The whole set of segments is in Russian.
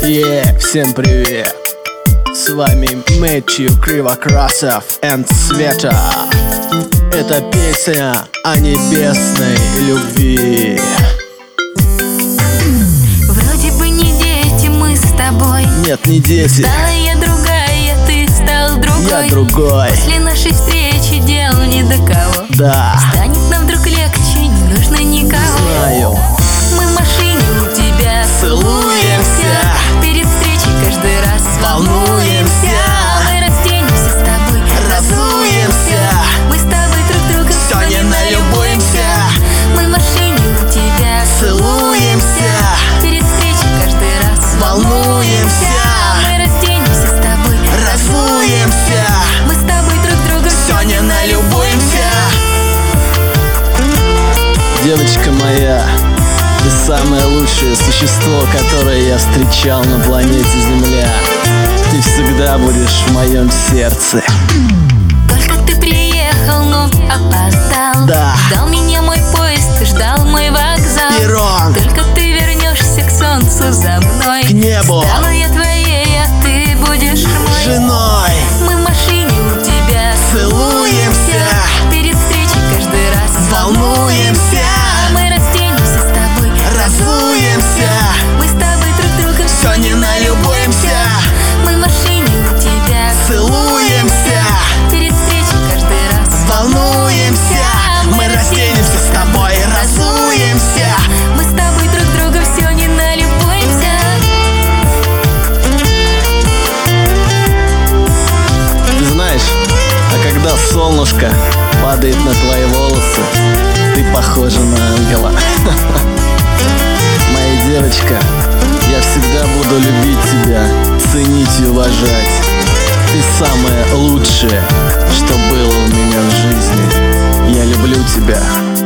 Всем привет! С вами Мэтью Кривокрасов и Света. Это песня о небесной любви. Вроде бы не дети мы с тобой. Нет, не дети. Стала я другая, ты стал другой. Я другой. После нашей встречи дел ни до кого. Да. Станет нам вдруг легче, не нужно никого. Знаю. Мы в машине у тебя Целуемся. Перед встречей каждый раз Волнуемся. Мы разденемся с тобой, Разуемся. Мы с тобой друг друга Все не налюбуемся. Мы в машине у тебя Целуемся. Перед встречей каждый раз Волнуемся. Мы разденемся с тобой, Разуемся. Мы с тобой друг друга Все не налюбуемся. Девочка моя, ты самое лучшее существо, которое я встречал на планете Земля. Ты всегда будешь в моем сердце. Только ты приехал, но опоздал. Да. Ждал меня мой поезд, ждал мой вокзал. Перрон. Только ты вернешься к солнцу за мной. К небу. Стала я твоей, а ты будешь мой. Женой. Мы в машине у тебя Целуемся. Перед встречей каждый раз Волнуемся. Мы разденемся с тобой, Разуемся. Мы с тобой друг друга Все не налюбуемся. Мы в машине у тебя Целуемся. Перед встречей каждый раз Волнуемся. Мы разденемся с тобой. Разуемся. Мы с тобой друг друга все не налюбуемся. Ты знаешь, а когда солнышко падает на твои волосы, ты похожа на ангела. Моя девочка, я всегда буду любить тебя, ценить и уважать. Ты самое лучшее, что было у меня в жизни. Я люблю тебя.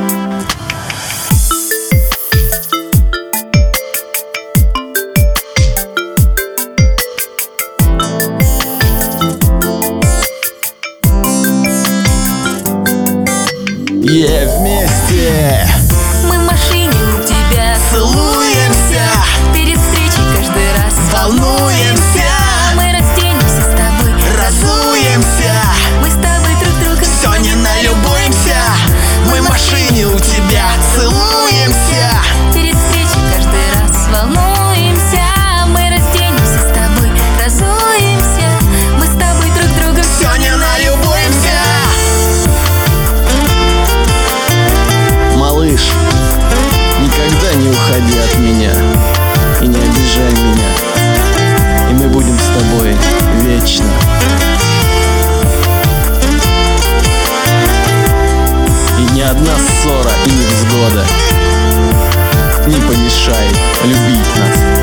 Вместе Мы в машине у тебя целуемся. Перед встречей каждый раз Волнуемся. Мы разденемся с тобой, Разуемся. Мы с тобой друг друга Все не налюбуемся. Мы в машине у тебя целуемся. Перед встречей каждый раз волнуемся. Мы разденемся с тобой, разуемся. Мы с тобой друг друга Все не налюбуемся. Малыш, никогда не уходи от меня и не обижай меня, и мы будем с тобой вечно. И ни одна ссора и невзгода не помешает любить нас.